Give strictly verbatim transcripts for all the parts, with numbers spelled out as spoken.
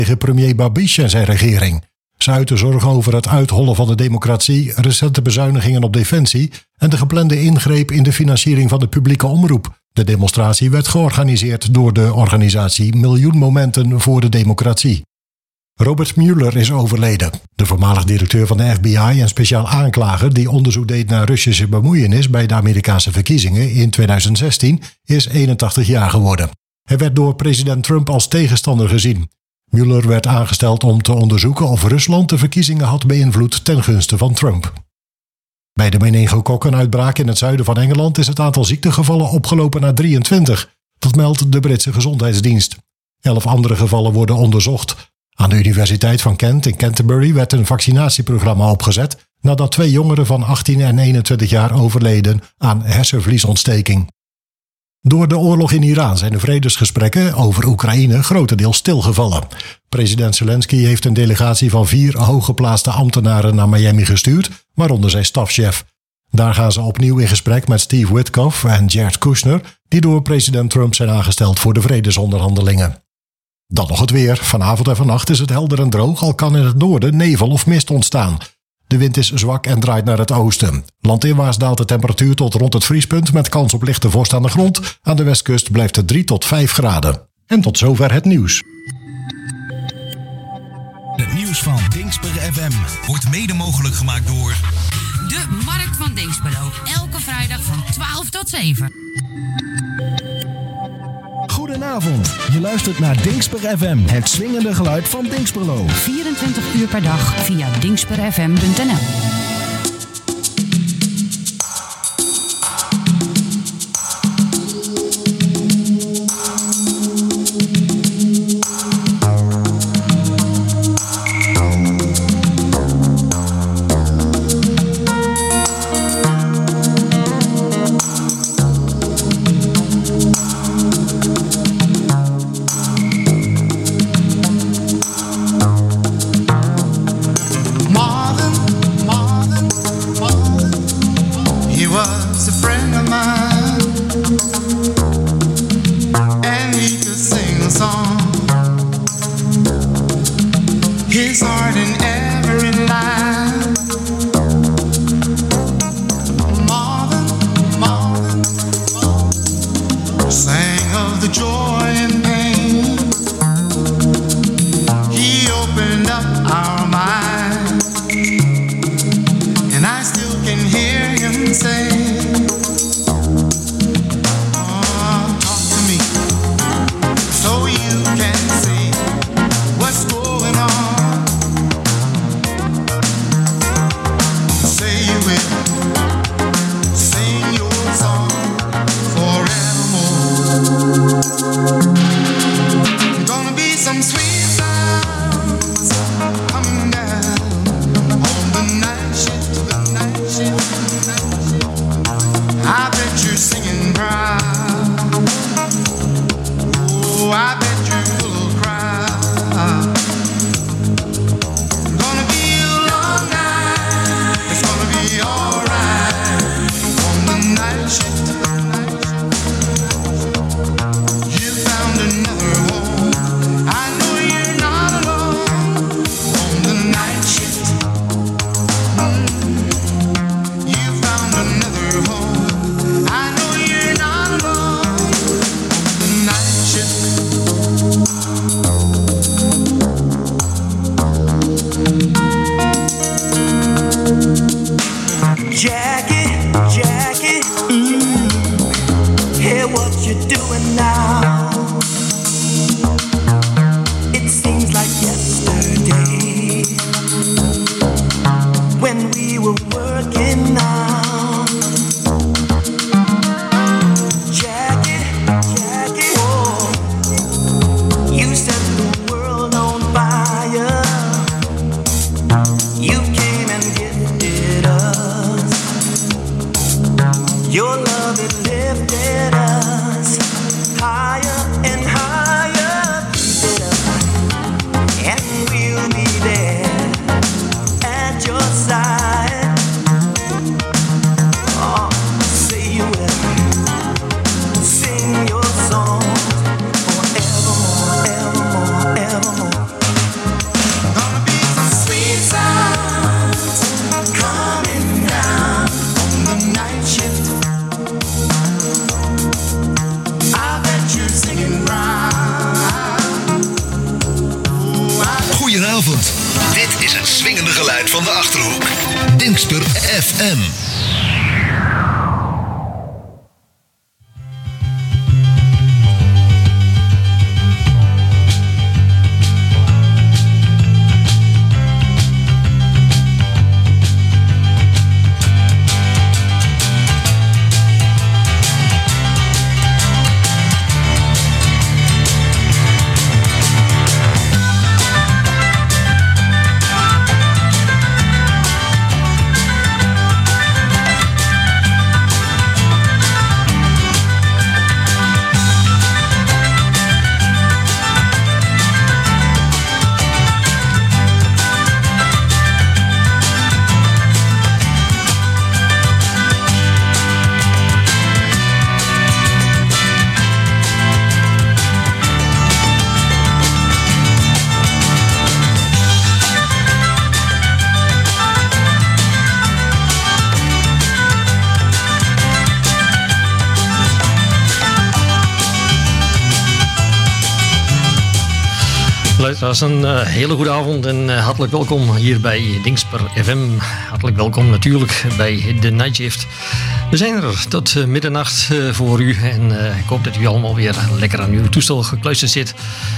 tegen premier Babiš en zijn regering. Ze uiten zorgen over het uithollen van de democratie, recente bezuinigingen op defensie en de geplande ingreep in de financiering van de publieke omroep. De demonstratie werd georganiseerd door de organisatie Miljoen Momenten voor de Democratie. Robert Mueller is overleden. De voormalig directeur van de F B I en speciaal aanklager die onderzoek deed naar Russische bemoeienis bij de Amerikaanse verkiezingen in tweeduizend zestien is eenentachtig jaar geworden. Hij werd door president Trump als tegenstander gezien. Mueller werd aangesteld om te onderzoeken of Rusland de verkiezingen had beïnvloed ten gunste van Trump. Bij de meningokokkenuitbraak in het zuiden van Engeland is het aantal ziektegevallen opgelopen naar drieëntwintig. Dat meldt de Britse gezondheidsdienst. Elf andere gevallen worden onderzocht. Aan de Universiteit van Kent in Canterbury werd een vaccinatieprogramma opgezet nadat twee jongeren van achttien en eenentwintig jaar overleden aan hersenvliesontsteking. Door de oorlog in Iran zijn de vredesgesprekken over Oekraïne grotendeels stilgevallen. President Zelensky heeft een delegatie van vier hooggeplaatste ambtenaren naar Miami gestuurd, waaronder zijn stafchef. Daar gaan ze opnieuw in gesprek met Steve Witkoff en Jared Kushner, die door president Trump zijn aangesteld voor de vredesonderhandelingen. Dan nog het weer. Vanavond en vannacht is het helder en droog, al kan in het noorden nevel of mist ontstaan. De wind is zwak en draait naar het oosten. Landinwaarts daalt de temperatuur tot rond het vriespunt met kans op lichte vorst aan de grond. Aan de westkust blijft het drie tot vijf graden. En tot zover het nieuws. Het nieuws van Dingsper F M wordt mede mogelijk gemaakt door de Markt van Dinxperlo. Elke vrijdag van twaalf tot zeven. Goedenavond, je luistert naar Dingsper F M, het swingende geluid van Dinxperlo. vierentwintig uur per dag via dingsper f m punt n l. So you can see what's going on. Goedenavond. Dit is het swingende geluid van de Achterhoek. Dingsper F M. Luisteraars, een uh, hele goede avond en uh, hartelijk welkom hier bij Dingsper F M. Hartelijk welkom natuurlijk bij de Night Shift. We zijn er tot uh, middernacht uh, voor u en uh, ik hoop dat u allemaal weer lekker aan uw toestel gekluisterd zit.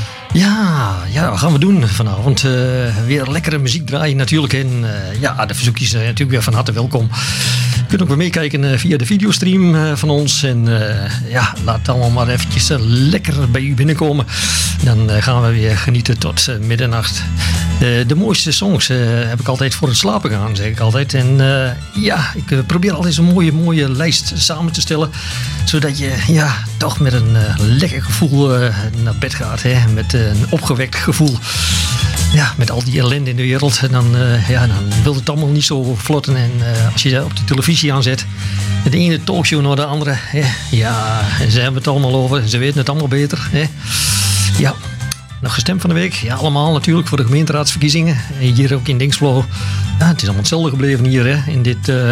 Ja, ja, wat gaan we doen vanavond? Uh, weer lekkere muziek draaien natuurlijk. En uh, ja, de verzoekjes zijn natuurlijk weer van harte welkom. Je kunt ook weer meekijken uh, via de videostream uh, van ons. En uh, ja, laat het allemaal maar eventjes uh, lekker bij u binnenkomen. Dan uh, gaan we weer genieten tot uh, middernacht. Uh, de mooiste songs uh, heb ik altijd voor het slapen gaan, zeg ik altijd. En uh, ja, ik uh, probeer altijd zo'n mooie, mooie lijst samen te stellen. Zodat je ja, toch met een uh, lekker gevoel uh, naar bed gaat. Hè? Met uh, een opgewekt gevoel. Ja, met al die ellende in de wereld. En dan, uh, ja, dan wil het allemaal niet zo vlotten. En uh, als je dat op de televisie aanzet. De ene talkshow naar de andere. Hè? Ja, ze hebben het allemaal over. Ze weten het allemaal beter. Hè? Ja. Nog gestemd van de week. Ja, allemaal natuurlijk voor de gemeenteraadsverkiezingen. Hier ook in Dingsblo. Ja, het is allemaal hetzelfde gebleven hier. Hè? In dit... Uh,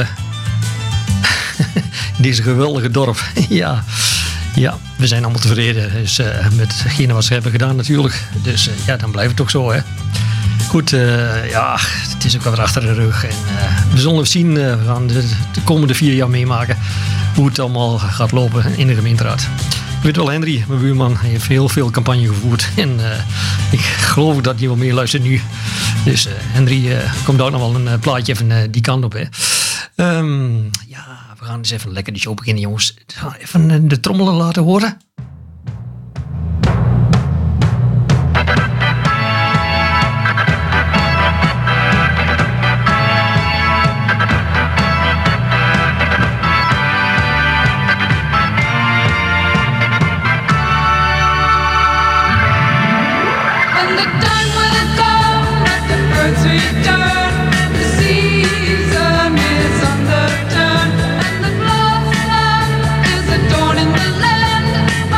in deze geweldige dorp. ja. Ja, we zijn allemaal tevreden dus, uh, met hetgene wat ze hebben gedaan natuurlijk. Dus uh, ja, dan blijft het toch zo, hè. Goed, uh, ja, het is ook wel weer achter de rug. En uh, we zullen zien, uh, we gaan de, de komende vier jaar meemaken hoe het allemaal gaat lopen in de gemeenteraad. Ik weet wel, Henry, mijn buurman, heeft heel veel campagne gevoerd. En uh, ik geloof dat hij wel meer luistert nu. Dus uh, Henry, uh, komt ook nog wel een uh, plaatje even uh, die kant op, hè. Um, ja, we gaan eens even lekker de show beginnen, jongens. Even de trommelen laten horen. Season is on the turn, and the blossom is adorning the land.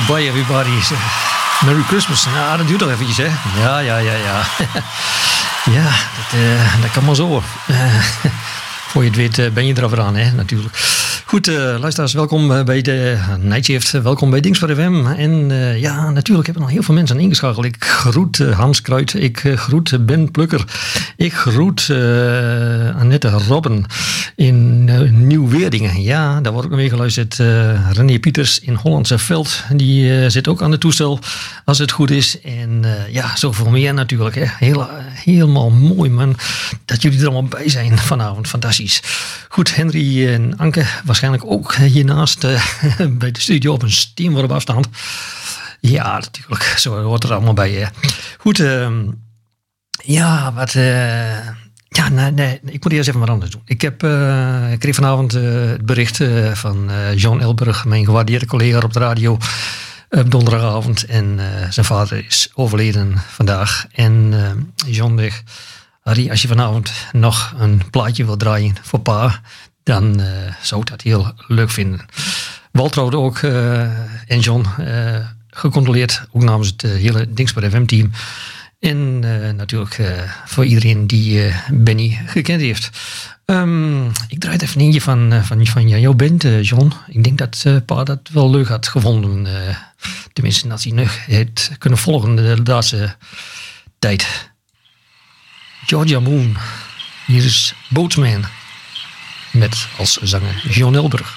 Goodbye everybody. Merry Christmas. Nou, dat duurt nog eventjes, hè? Ja, ja, ja, ja. Ja, dat, uh, dat kan maar zo. Uh, voor je het weet uh, ben je er alweer aan, hè? Natuurlijk. Goed, uh, luisteraars, welkom bij de Night Shift. Welkom bij Dingspar F M. En uh, ja, natuurlijk hebben er nog heel veel mensen ingeschakeld. Ik groet uh, Hans Kruid. Ik uh, groet Ben Plukker. Ik groet uh, Annette Robben in uh, Nieuw-Weerdingen. Ja, daar wordt ook nog mee geluisterd. Uh, René Pieters in Hollandse Veld. Die uh, zit ook aan het toestel, als het goed is. En uh, ja, zoveel meer natuurlijk. Hè. Heel, helemaal mooi, man. Dat jullie er allemaal bij zijn vanavond. Fantastisch. Goed, Henry en Anke, waarschijnlijk ook hiernaast uh, bij de studio op een steenworp afstand. Ja, natuurlijk. Zo hoort er allemaal bij. Hè. Goed, uh, ja, wat... Uh, ja, nee, nee, ik moet eerst even wat anders doen. Ik, heb, uh, ik kreeg vanavond uh, het bericht uh, van uh, John Elburg, mijn gewaardeerde collega op de radio, op donderdagavond. En uh, zijn vader is overleden vandaag. En uh, John zegt, Harry, als je vanavond nog een plaatje wil draaien voor pa, dan uh, zou ik dat heel leuk vinden. Walter ook uh, en John uh, gecontroleerd, ook namens het uh, hele Dingspar F M-team. En uh, natuurlijk uh, voor iedereen die uh, Benny gekend heeft. Um, ik draai het even eentje van, uh, van, van jou bent, uh, John. Ik denk dat uh, pa dat wel leuk had gevonden. Uh, tenminste, dat hij nog heeft kunnen volgen de laatste tijd. Georgia Moon. Hier is Boatman. Met als zanger John Elburg.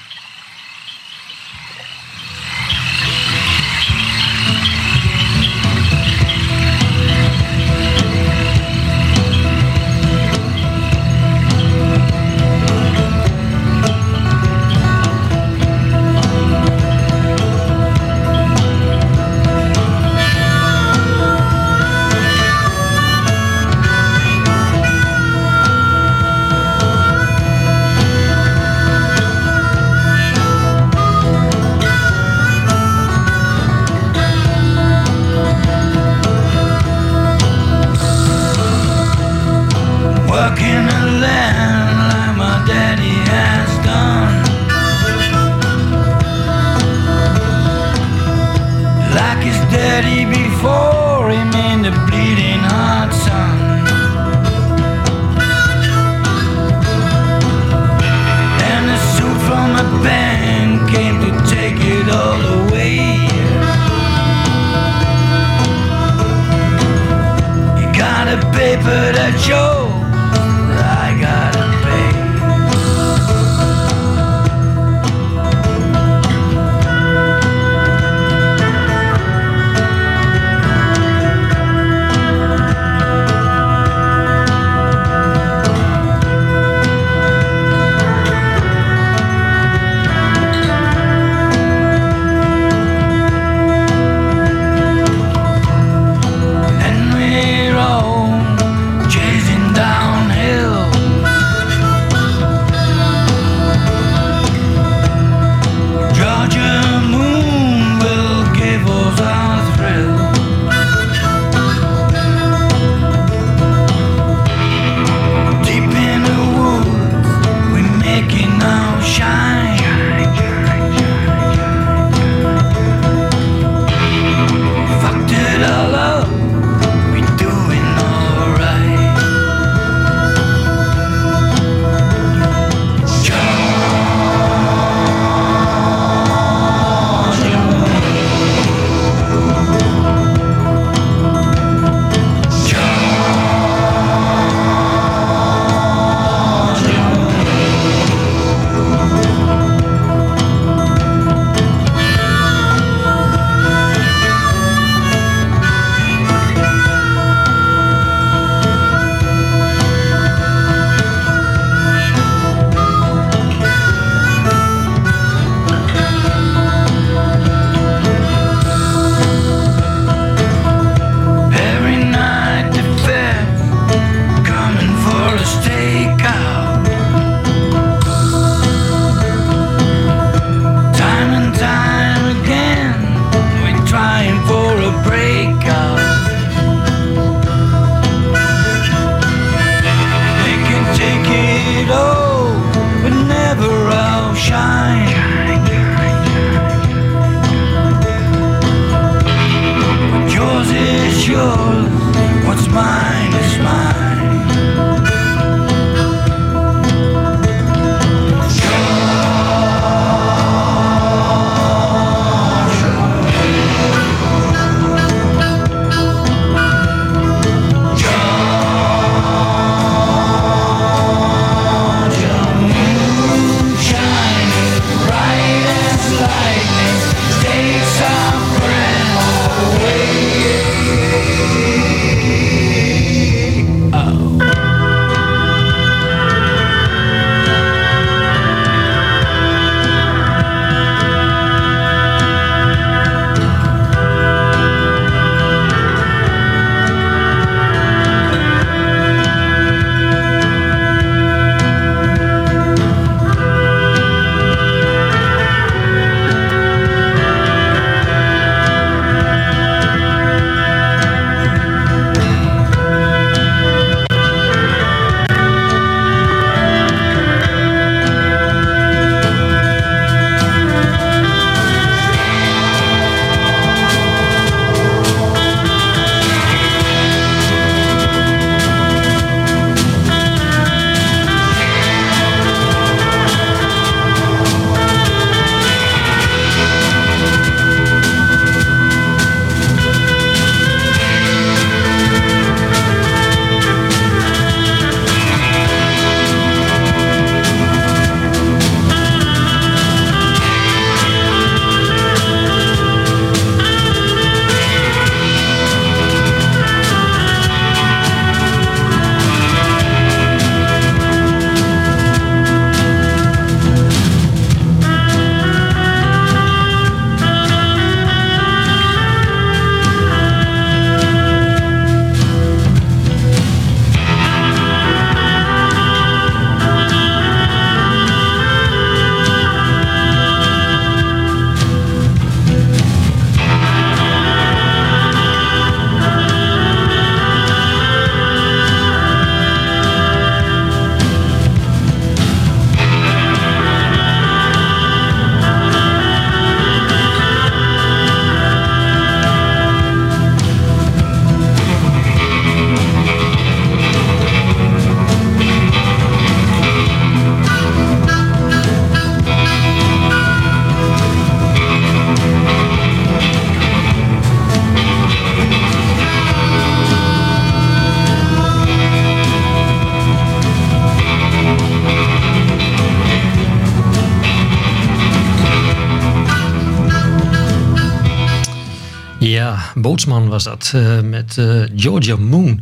Chasing Ja, Bootsman was dat, uh, met uh, Georgia Moon.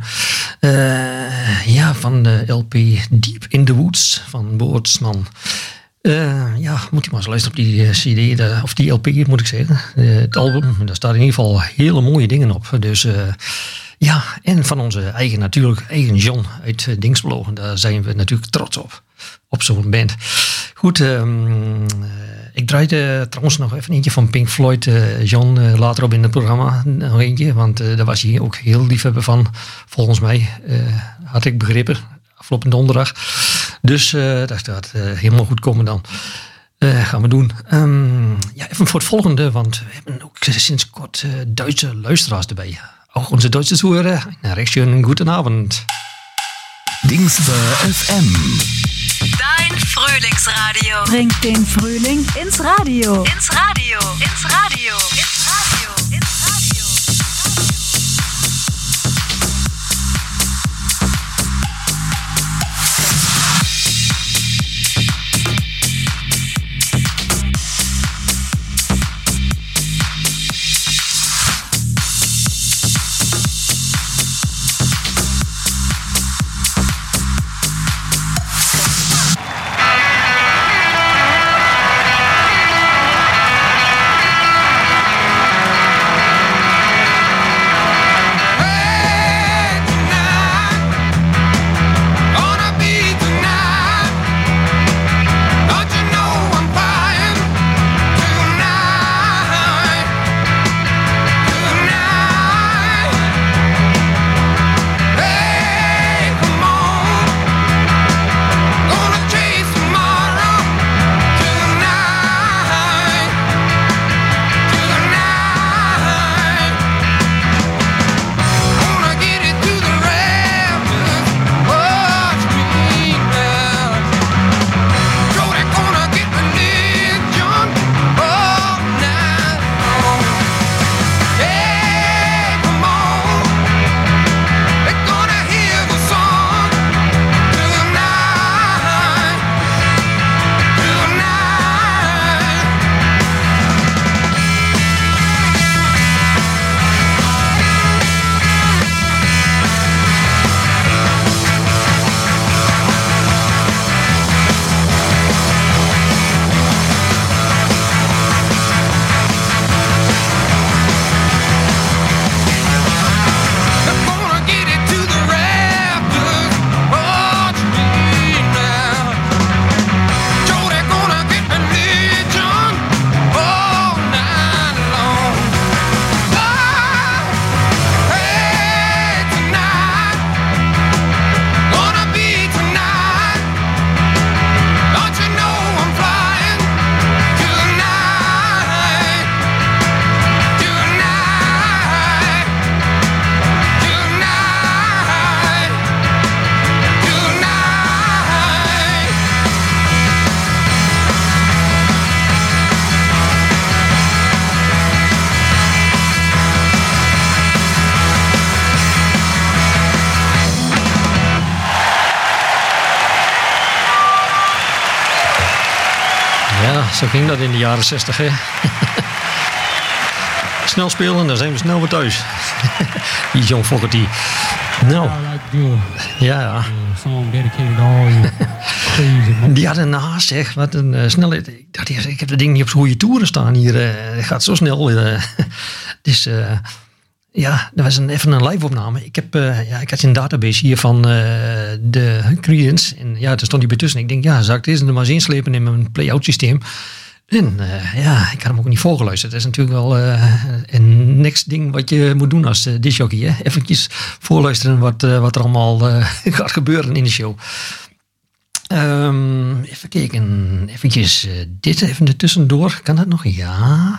Uh, ja, van de L P Deep in the Woods van Bootsman. Uh, ja, moet je maar eens luisteren op die uh, C D, de, of die L P moet ik zeggen. Uh, het album, daar staan in ieder geval hele mooie dingen op. Dus uh, ja, en van onze eigen natuurlijk, eigen John uit uh, Dingsbelo. Daar zijn we natuurlijk trots op, op zo'n band. Goed, um, uh, ik draaide trouwens nog even eentje van Pink Floyd, uh, John, uh, later op in het programma. Nog eentje, want uh, daar was hij ook heel liefhebber van, volgens mij. Uh, had ik begrepen, afgelopen donderdag. Dus uh, dat gaat uh, helemaal goed komen dan. Uh, gaan we doen. Um, ja, even voor het volgende, want we hebben ook sinds kort uh, Duitse luisteraars erbij. Ook onze Duitse Zuhörer. Een recht schönen guten Abend. Dingsper F M. Dein Frühlingsradio. Bringt den Frühling ins Radio. Ins Radio. Ins Radio. Ins Radio. Ins Radio. zo ging dat in de jaren zestig, hè. Snel spelen, dan zijn we snel weer thuis. Die John Fogerty. Nou, ja, ja. Die hadden een haast, zeg. Wat een uh, snelheid. Ik dacht eerst, ik heb dat ding niet op zo'n goede toeren staan hier. Uh, het gaat zo snel. Uh, dus uh, ja, dat was een, even een live-opname. Ik, heb, uh, ja, ik had een database hier van uh, de Creedence. En ja, daar stond hij bij tussen. Ik denk, ja, zou ik deze er maar eens inslepen in mijn play-out systeem? En uh, ja, ik had hem ook niet voorgeluisterd. Dat is natuurlijk wel uh, een next ding wat je moet doen als uh, discjockey. Hè? Eventjes voorluisteren wat, uh, wat er allemaal uh, gaat gebeuren in de show. Um, even kijken. Eventjes uh, dit even ertussendoor. Kan dat nog? Ja.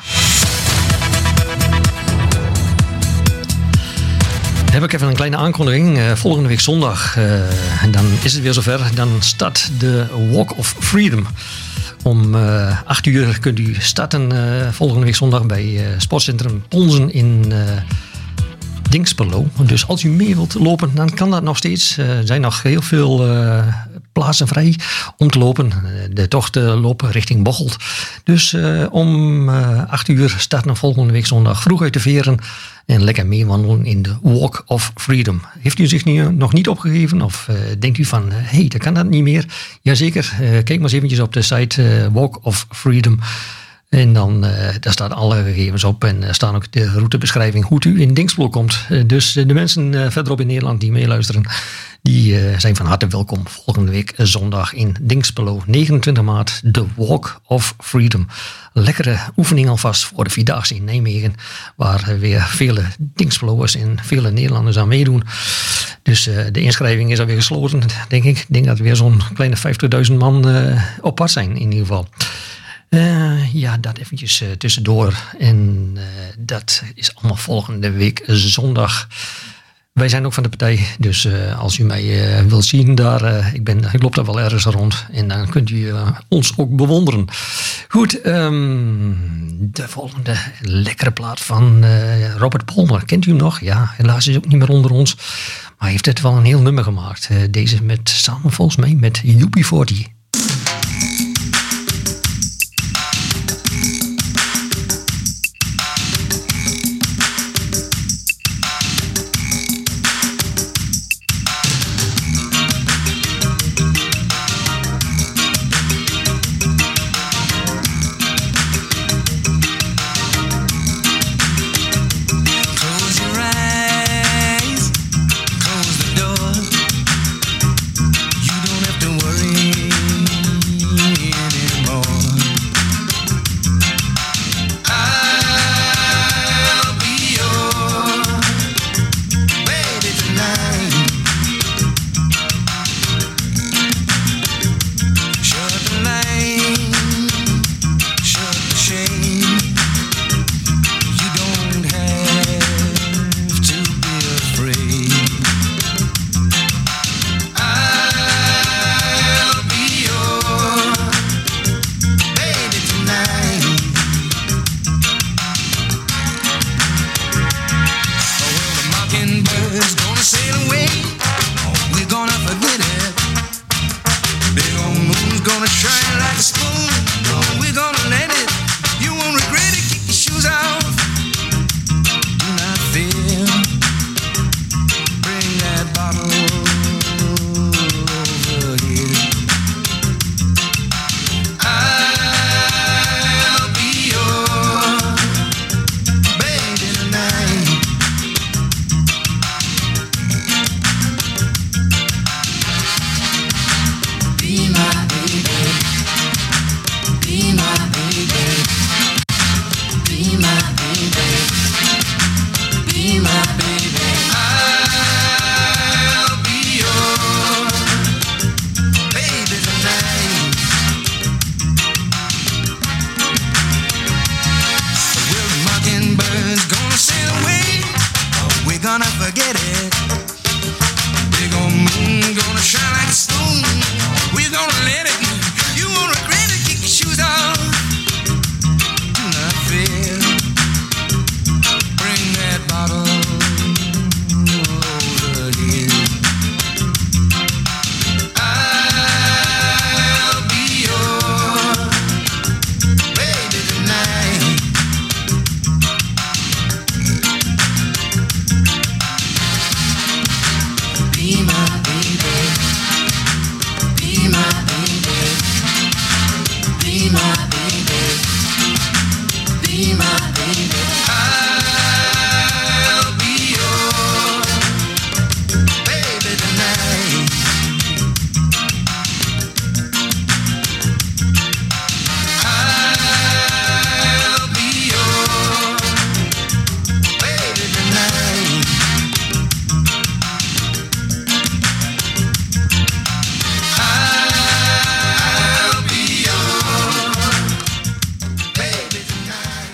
Dan heb ik even een kleine aankondiging. Uh, volgende week zondag, uh, en dan is het weer zover. Dan start de Walk of Freedom. Om uh, acht uur kunt u starten uh, volgende week zondag bij uh, Sportcentrum Ponzen in uh, Dinxperlo. Dus als u mee wilt lopen, dan kan dat nog steeds. Uh, er zijn nog heel veel uh, plaatsen vrij om te lopen. Uh, de tochten lopen richting Bocholt. Dus uh, om uh, acht uur starten volgende week zondag vroeg uit de veren. En lekker meewandelen in de Walk of Freedom. Heeft u zich nu nog niet opgegeven? Of uh, denkt u van, hé, uh, hey, dat kan dat niet meer? Jazeker, uh, kijk maar eens eventjes op de site uh, Walk of Freedom. En dan uh, daar staan alle gegevens op. En er staan ook de routebeschrijving hoe u in Dinxperlo komt. Uh, dus uh, de mensen uh, verderop in Nederland die meeluisteren, die uh, zijn van harte welkom volgende week zondag in Dinxperlo. negenentwintig maart, de Walk of Freedom. Lekkere oefening alvast voor de Vierdaagse in Nijmegen. Waar uh, weer vele Dinxperloers en vele Nederlanders aan meedoen. Dus uh, de inschrijving is alweer gesloten, denk ik. Ik denk dat er weer zo'n kleine vijftigduizend man uh, op pad zijn in ieder geval. Uh, ja, dat eventjes uh, tussendoor. En uh, dat is allemaal volgende week zondag. Wij zijn ook van de partij, dus uh, als u mij uh, wilt zien daar, uh, ik, ben, ik loop daar wel ergens rond en dan kunt u uh, ons ook bewonderen. Goed, um, de volgende lekkere plaat van uh, Robert Palmer. Kent u hem nog? Ja, helaas is ook niet meer onder ons, maar hij heeft het wel een heel nummer gemaakt. Uh, deze met, samen volgens mij met U B veertig. You don't have to worry.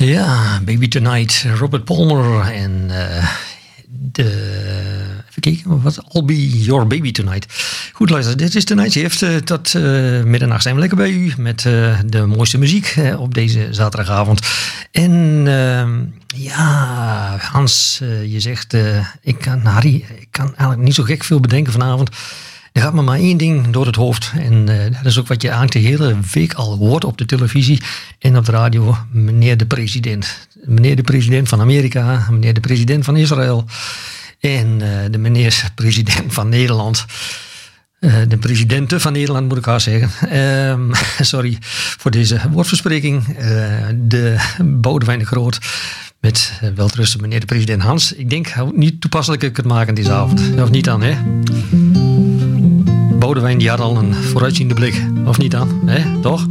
Ja, Baby Tonight, Robert Palmer en uh, de... Even kijken, wat? I'll Be Your Baby Tonight. Goed luister, dit is Tonight Shift. Uh, tot uh, middernacht zijn we lekker bij u met uh, de mooiste muziek uh, op deze zaterdagavond. En uh, ja, Hans, uh, je zegt, uh, ik kan, Harry, ik kan eigenlijk niet zo gek veel bedenken vanavond. Er gaat me maar één ding door het hoofd. En uh, dat is ook wat je eigenlijk de hele week al hoort op de televisie en op de radio. Meneer de president. Meneer de president van Amerika. Meneer de president van Israël. En uh, de meneer president van Nederland. Uh, de presidenten van Nederland moet ik haar zeggen. Uh, sorry voor deze woordverspreking. Uh, de Boudewijn de Groot. Met uh, welterusten meneer de president Hans. Ik denk niet toepasselijk ik het maken deze avond. Of niet dan, hè? Boudewijn die had al een vooruitziende blik. Of niet dan, hè? Toch?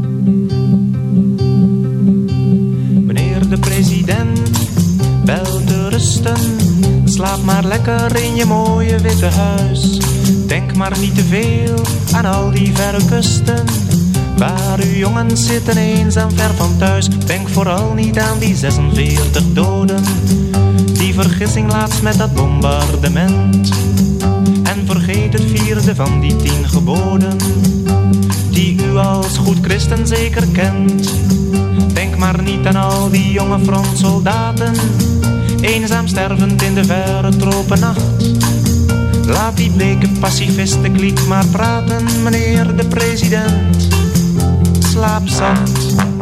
Meneer de president, wel te rusten. Slaap maar lekker in je mooie witte huis. Denk maar niet te veel aan al die verre kusten. Waar uw jongens zitten eenzaam ver van thuis. Denk vooral niet aan die zesenveertig doden. Die vergissing laatst met dat bombardement. En vergeet het vierde van die tien geboden. Die u als goed christen zeker kent. Denk maar niet aan al die jonge frontsoldaten. Eenzaam stervend in de verre tropennacht. Laat die bleke pacifistenkliek maar praten, meneer de president. Slaap zacht.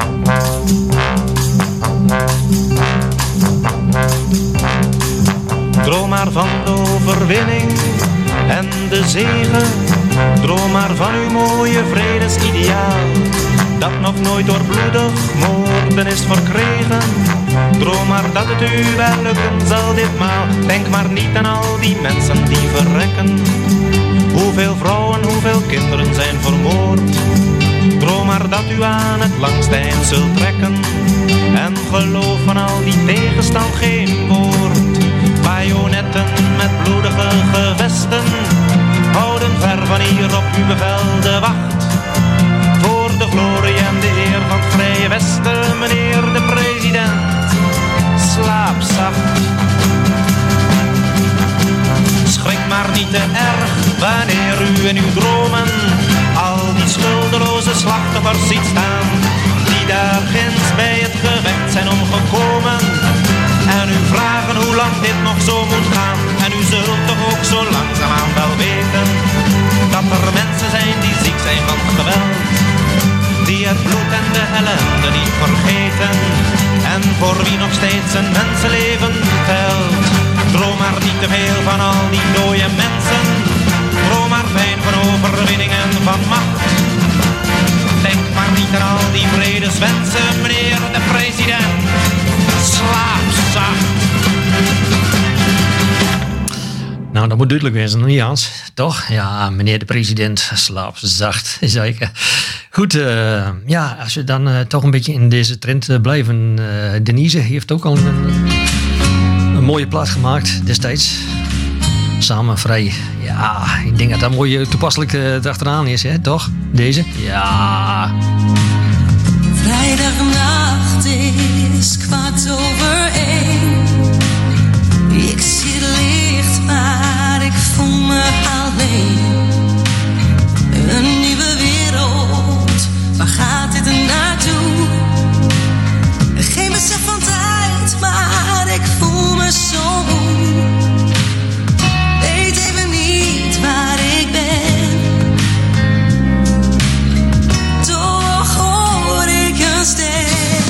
Droom maar van de overwinning en de zegen. Droom maar van uw mooie vredesideaal. Dat nog nooit door bloedig moorden is verkregen. Droom maar dat het u wel lukken zal ditmaal. Denk maar niet aan al die mensen die verrekken. Hoeveel vrouwen, hoeveel kinderen zijn vermoord. Droom maar dat u aan het langste eind zult trekken. En geloof van al die tegenstand geen woord. Bajonetten met bloedige gevesten houden ver van hier op uw bevel de wacht. Voor de glorie en de eer van het Vrije Westen, meneer de president. Slaap zacht. Schrik maar niet te erg wanneer u in uw dromen al die schuldeloze slachtoffers ziet staan. Die daar ginds bij het gevecht zijn omgekomen. En u vragen hoe lang dit nog zo moet gaan. En u zult toch ook zo langzaamaan wel weten dat er mensen zijn die ziek zijn van geweld. Die het bloed en de ellende niet vergeten. En voor wie nog steeds een mensenleven telt. Droom maar niet te veel van al die dode mensen. Droom maar fijn van overwinning en van macht. Denk maar niet aan al die vredeswensen, meneer de president. Slaap zacht. Nou, dat moet duidelijk wezen, niet Hans? Toch? Ja, meneer de president, slaap zacht, zeker. Goed, uh, ja, als we dan uh, toch een beetje in deze trend uh, blijven. Uh, Denise heeft ook al een, een mooie plaat gemaakt destijds. Samen vrij. Ja, ik denk dat dat mooi toepasselijk uh, erachteraan is, hè? Toch? Deze? Ja. Vrijdagnacht is kwart over één. Ik zie het licht, maar ik voel me alleen. Een nieuwe wereld, waar gaat dit er naartoe? Geen besef van tijd, maar ik voel me zo moe. Weet even niet waar ik ben. Toch hoor ik een stem.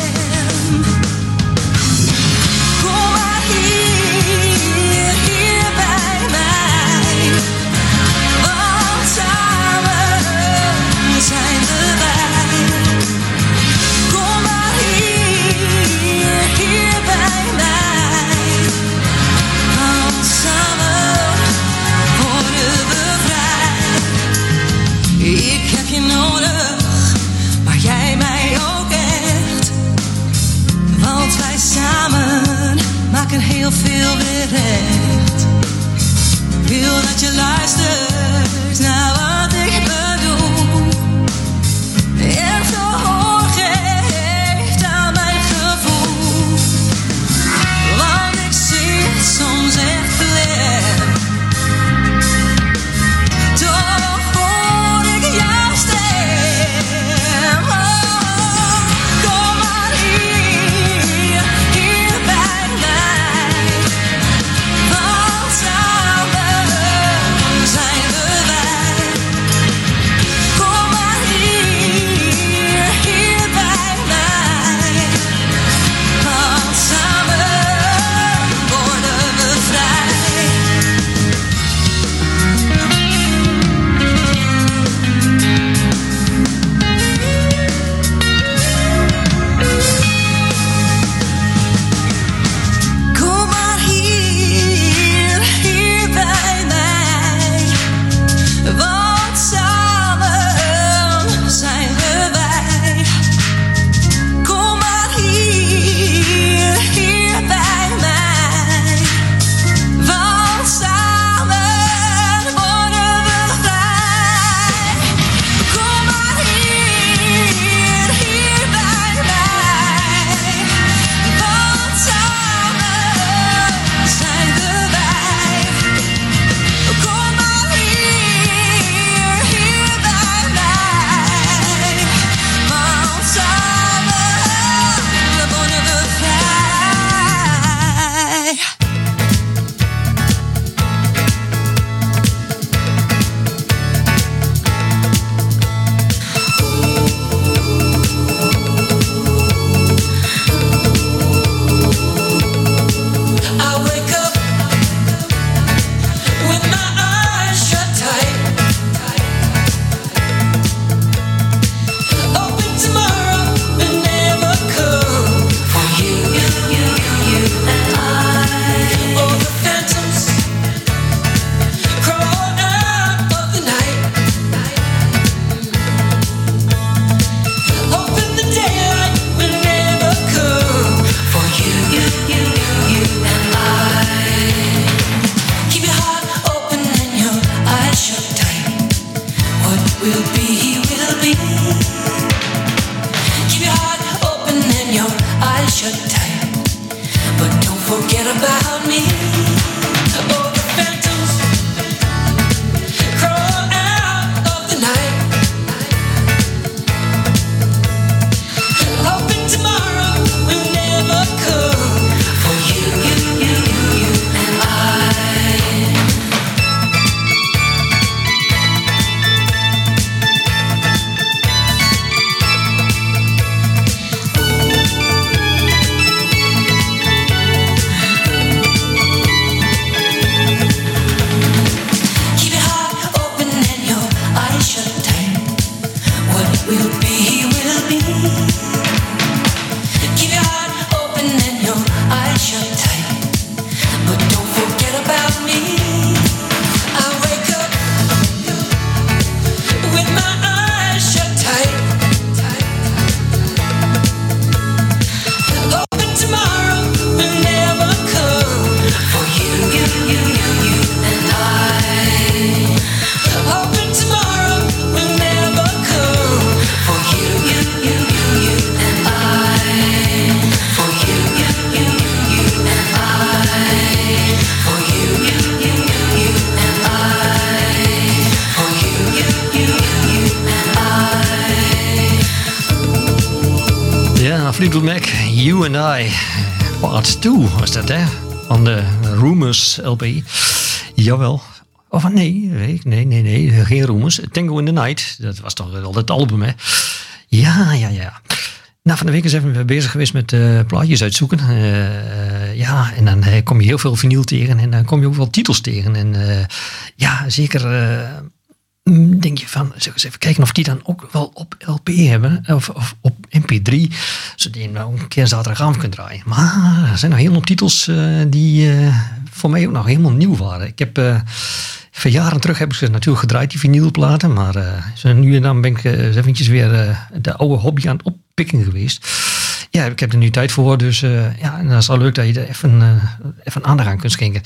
Kom maar hier, hier bij mij. Want samen zijn we bij. Kom maar hier, hier bij mij. Want samen worden we vrij. Ik heb je nodig, maar jij mij ook echt. Want wij samen maken heel veel weer recht. Ik wil dat je luistert naar wat ik bedoel. En gehoor geeft aan mijn gevoel. will be, will be. Keep your heart open and your eyes shut tight, but don't forget about me. Oh, the phantoms crawl out of the night. Hoping tomorrow will never come for you, you, you, you, you and I. Will be, will be. Keep your heart open and your eyes shut tight, but don't forget about me. I wake up with my eyes shut tight, hoping tomorrow will never come for you, you, you, you, you and I. Hoping tomorrow will never come for you, you, you, you, you and I. For you, you, you, you, you and I. For you, you, you, you, you and I. For you, you, you, you, you and I. Ja, Fleetwood Mac, You and I. Part two was dat, hè? Van de Rumors L P. Jawel. Of nee, nee, nee, nee, nee, geen Rumors. Tango in the Night, dat was toch al het album, hè? Ja, ja, ja. Nou, van de week eens even bezig geweest met uh, plaatjes uitzoeken. Uh, uh, ja, en dan uh, kom je heel veel vinyl tegen en dan kom je ook wel titels tegen. En uh, ja, zeker uh, denk je van, zeg eens even kijken of die dan ook wel op L P hebben. Of, of op M P drie, zodat je hem nou een keer zaterdagavond kunt draaien. Maar er zijn nog heel veel titels uh, die uh, voor mij ook nog helemaal nieuw waren. Ik heb... Uh, Van jaren terug heb ik ze natuurlijk gedraaid, die vinylplaten. Maar uh, nu en dan ben ik uh, eventjes weer uh, de oude hobby aan het oppikken geweest. Ja, ik heb er nu tijd voor. Dus uh, ja, en dat is al leuk dat je er even, uh, even aandacht aan kunt schenken.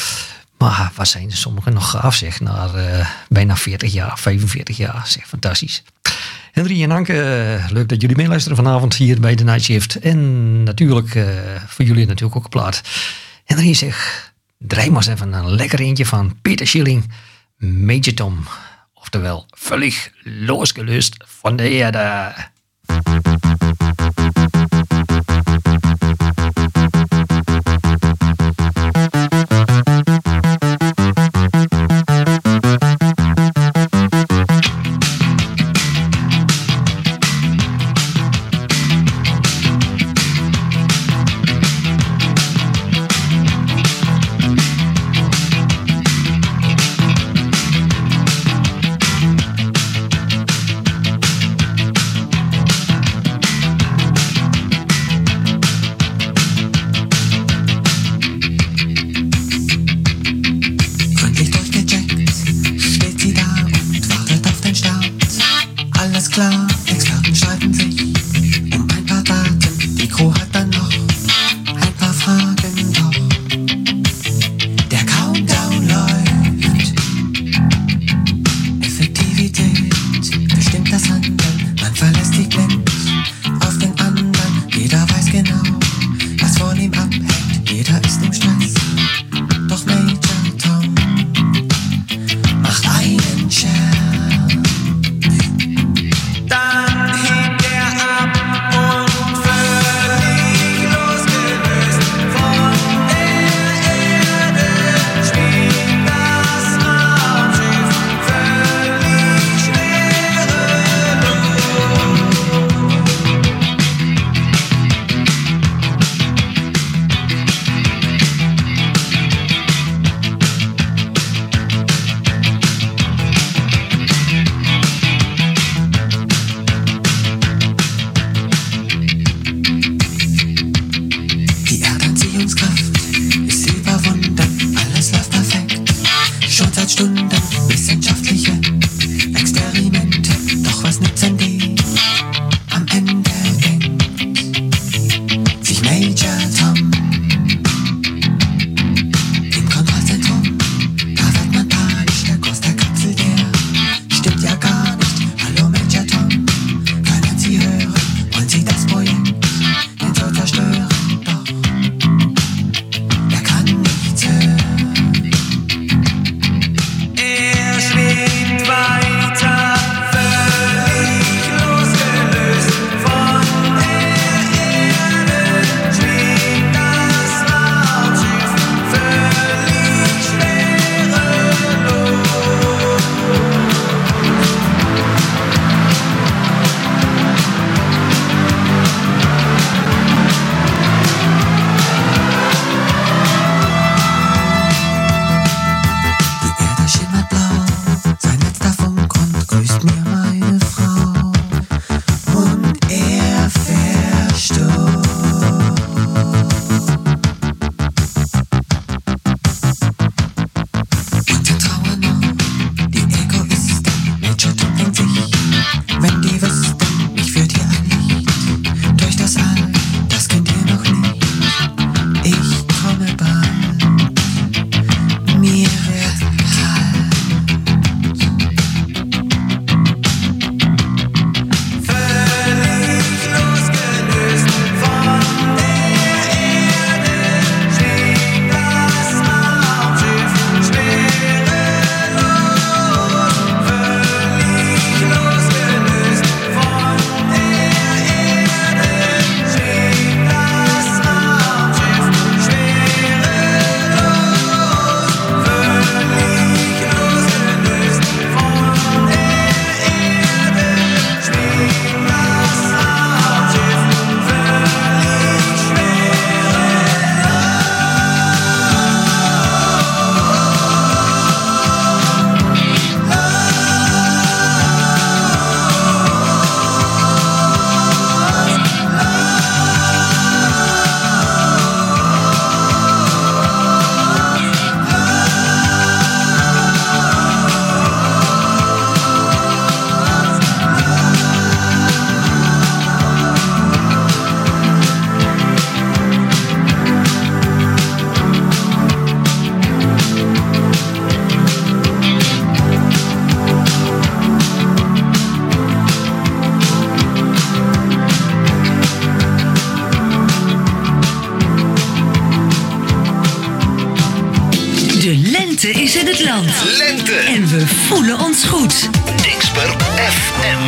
Maar wat zijn sommigen nog gaaf, zeg. Na uh, bijna veertig jaar, vijfenveertig jaar. Zeg, fantastisch. Henry en Anke, uh, leuk dat jullie meeluisteren vanavond hier bij The Night Shift. En natuurlijk, uh, voor jullie natuurlijk ook een plaat. Henry zegt... Draai maar eens even een lekker eentje van Peter Schilling, Major Tom. Oftewel, völlig losgelöst van de Erde. Stimmt ja gar nicht. lente is in het land. Lente. En we voelen ons goed. Dingsper F M.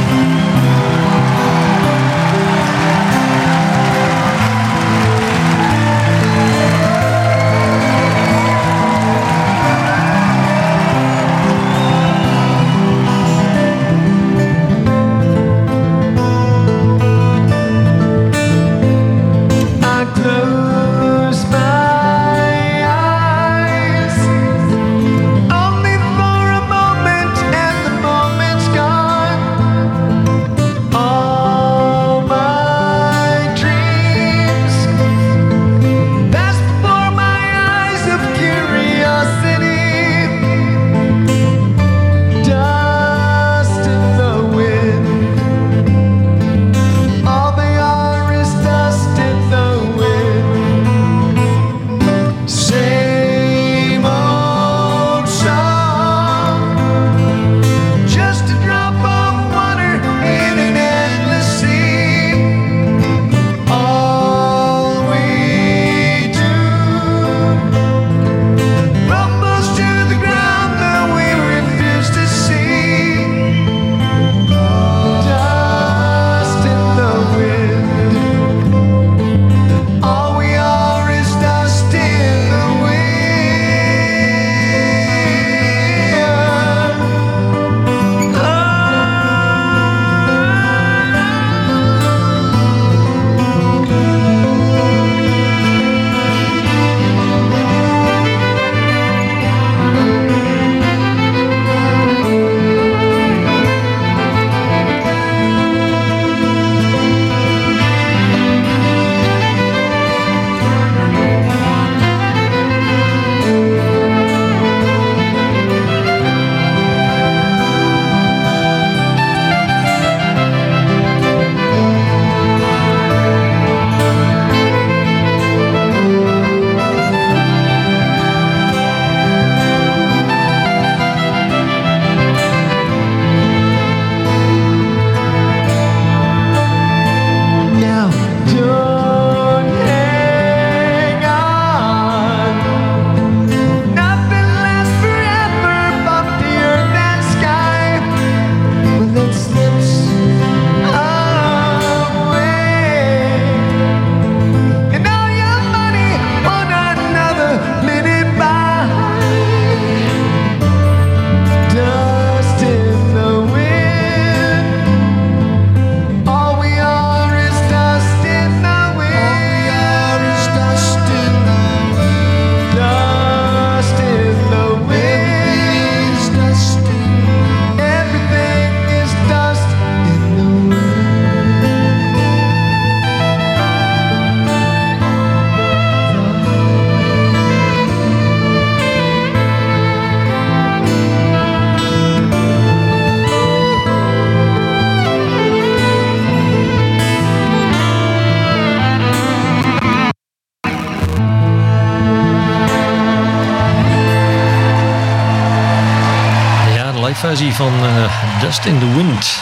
Versie van uh, Dust in the Wind.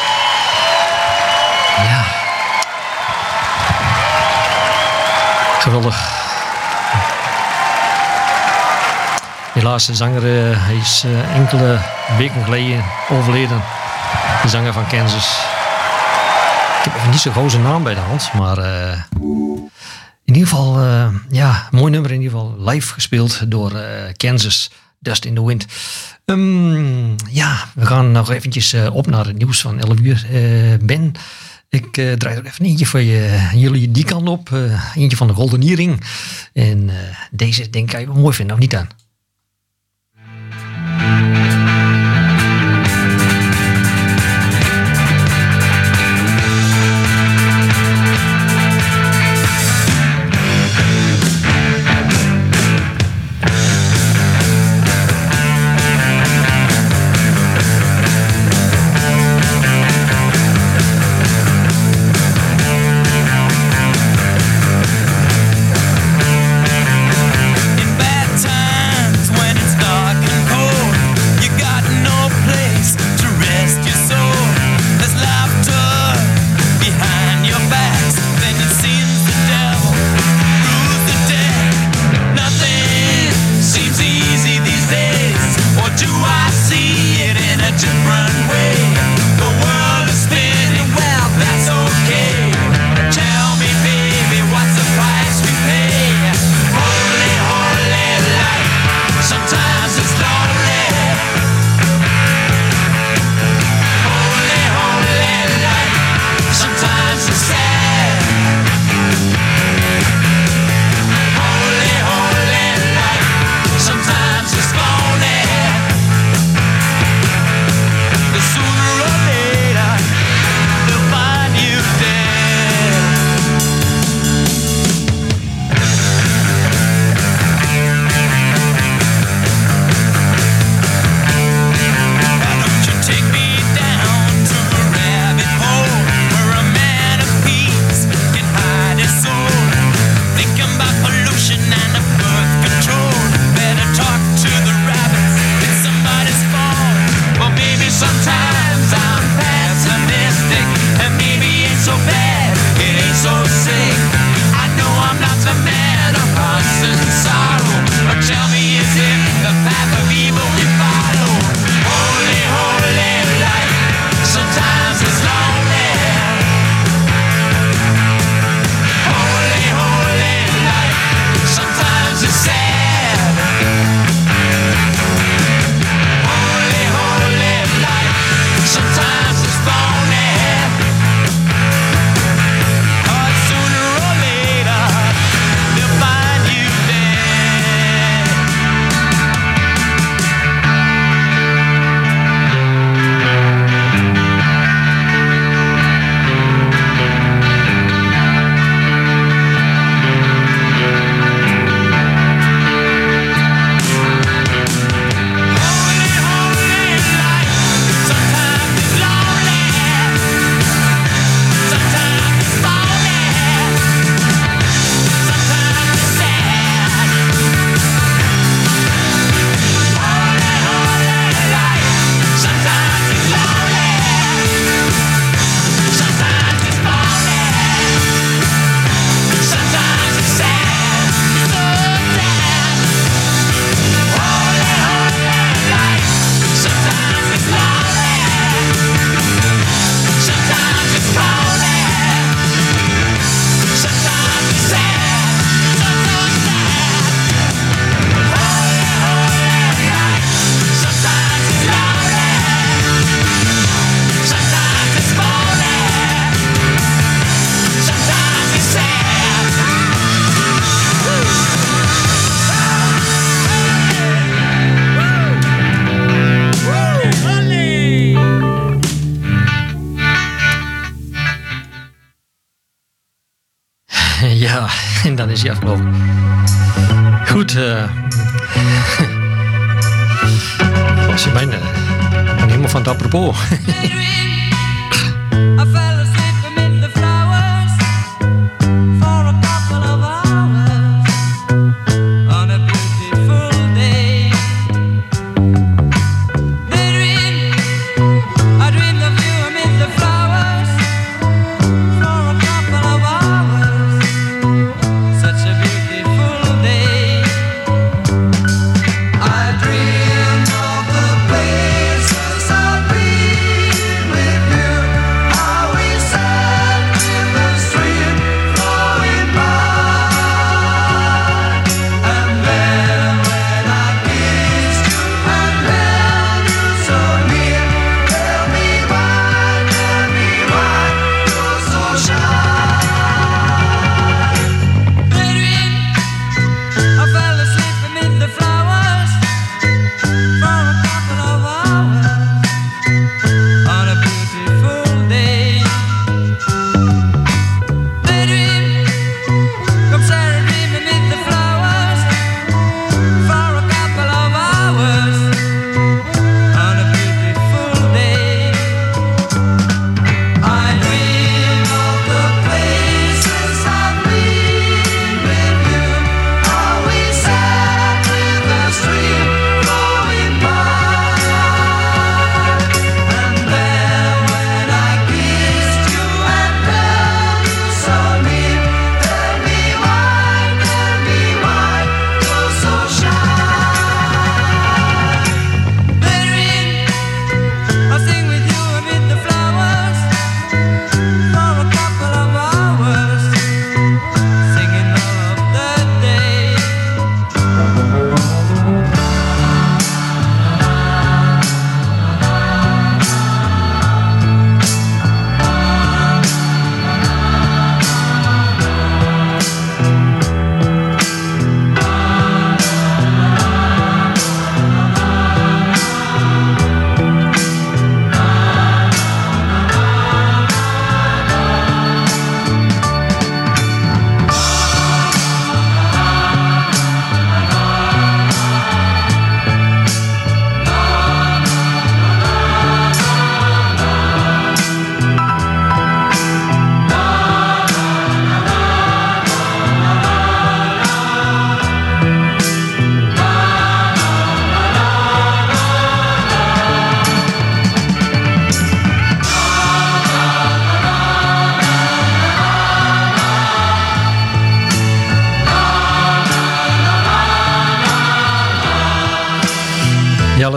Ja. Geweldig. Helaas, de zanger uh, hij is uh, enkele weken geleden overleden. De zanger van Kansas. Ik heb even niet zo gauw zijn naam bij de hand, maar uh, in ieder geval, uh, ja, mooi nummer in ieder geval. Live gespeeld door uh, Kansas, Dust in the Wind. Um, ja, we gaan nog eventjes uh, op naar het nieuws van elf uur. Uh, Ben, ik uh, draai er even eentje voor je, jullie die kant op. Uh, eentje van de Golden Earring. En uh, deze denk ik wel mooi vinden, of niet aan? In bad times when it's dark and cold, Ja, en dan is hij afgelopen. Goed. Uh, Volgens mij uh, helemaal van het apropos. With you, how we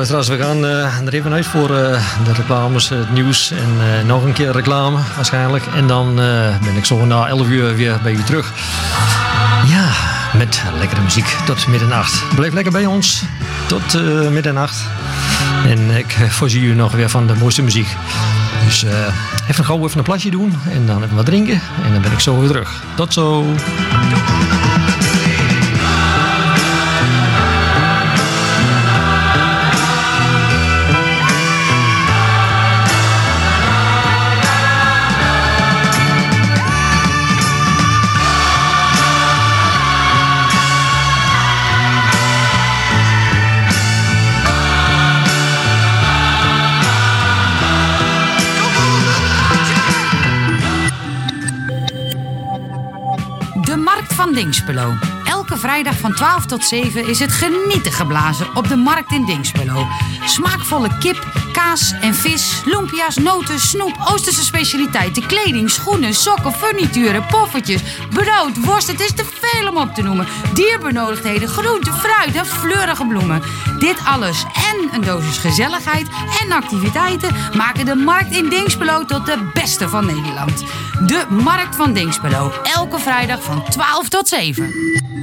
luisteraars, we gaan uh, er even uit voor uh, de reclames, het nieuws en uh, nog een keer reclame waarschijnlijk. En dan uh, ben ik zo na elf uur weer bij u terug. Ja, met lekkere muziek tot middernacht. Blijf lekker bij ons tot uh, middernacht. En ik voorzie u nog weer van de mooiste muziek. Dus uh, even gauw even een plasje doen en dan even wat drinken. En dan ben ik zo weer terug. Tot zo! Van Dinxperlo. Elke vrijdag van twaalf tot zeven is het genieten geblazen op de markt in Dinxperlo. Smaakvolle kip, kaas en vis, lumpia's, noten, snoep, Oosterse specialiteiten, kleding, schoenen, sokken, furnituren, poffertjes, brood, worst. Het is te veel om op te noemen. Dierbenodigdheden, groente, fruit en fleurige bloemen. Dit alles en een dosis gezelligheid en activiteiten maken de markt in Dinxperlo tot de beste van Nederland. De Markt van Dinxperlo. Elke vrijdag van twaalf tot zeven.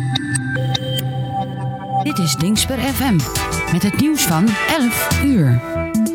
Dit is Dinxper F M met het nieuws van elf uur.